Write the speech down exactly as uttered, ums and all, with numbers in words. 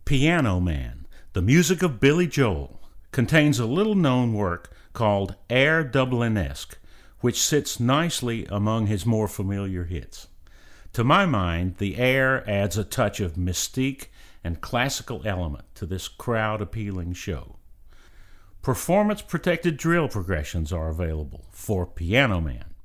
Piano Man, the music of Billy Joel, contains a little-known work called Air Dublinesque, which sits nicely among his more familiar hits. To my mind, the air adds a touch of mystique and classical element to this crowd-appealing show. Performance-protected drill progressions are available for Piano Man,